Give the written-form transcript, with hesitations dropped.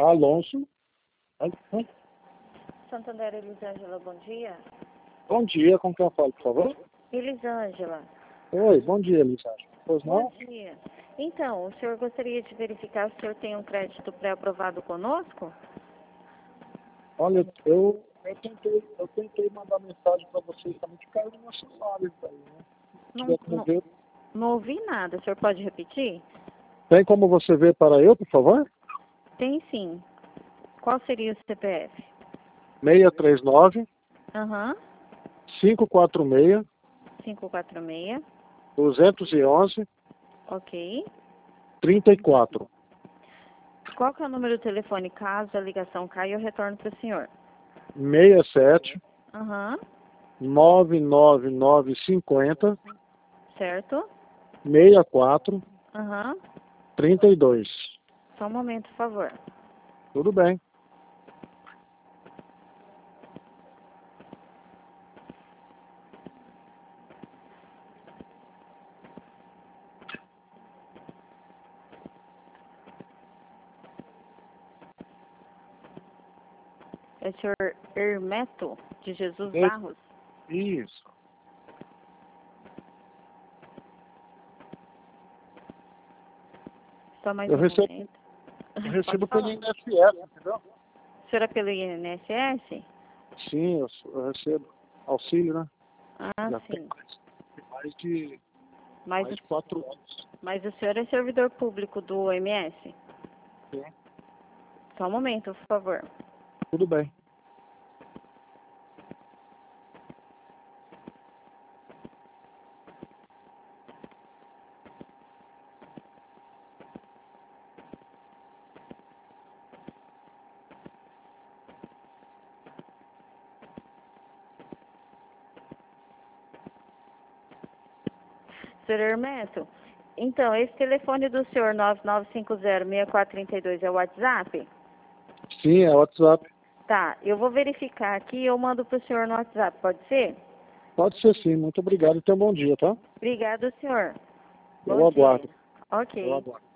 Alonso. Santander, Elisângela, bom dia. Bom dia, com quem eu falo, por favor? Elisângela. Oi, bom dia, Elisângela. Pois não? Bom dia. Então, o senhor gostaria de verificar se o senhor tem um crédito pré-aprovado conosco? Olha, eu tentei mandar mensagem para vocês também, que caiu no meu celular isso aí, né? Não ouvi nada. O senhor pode repetir? Tem como você ver para eu, por favor? Tem sim. Qual seria o CPF? 639 Aham. 546 546. 211 Ok. 34. Qual que é o número do telefone caso a ligação caia eu retorno para o senhor? 67 Aham. 99950 Certo? 64 Aham. 32. Só um momento, por favor. Tudo bem. É o senhor Hermeto de Jesus Barros? Isso. Só mais Eu um recebo, momento. eu recebo Pode pelo falar. INSS, entendeu? O senhor é pelo INSS? Sim, eu recebo auxílio, né? Ah, Já tem sim. mais de 4 anos. Mas o senhor é servidor público do MS? Sim. Só um momento, por favor. Tudo bem. Senhor Hermeto, então, esse telefone do senhor 9950-6432 é o WhatsApp? Sim, é WhatsApp. Tá, eu vou verificar aqui e eu mando para o senhor no WhatsApp, pode ser? Pode ser sim. Muito obrigado e tenha um bom dia, tá? Obrigado, senhor. Eu Bom dia. aguardo. Eu Ok. aguardo.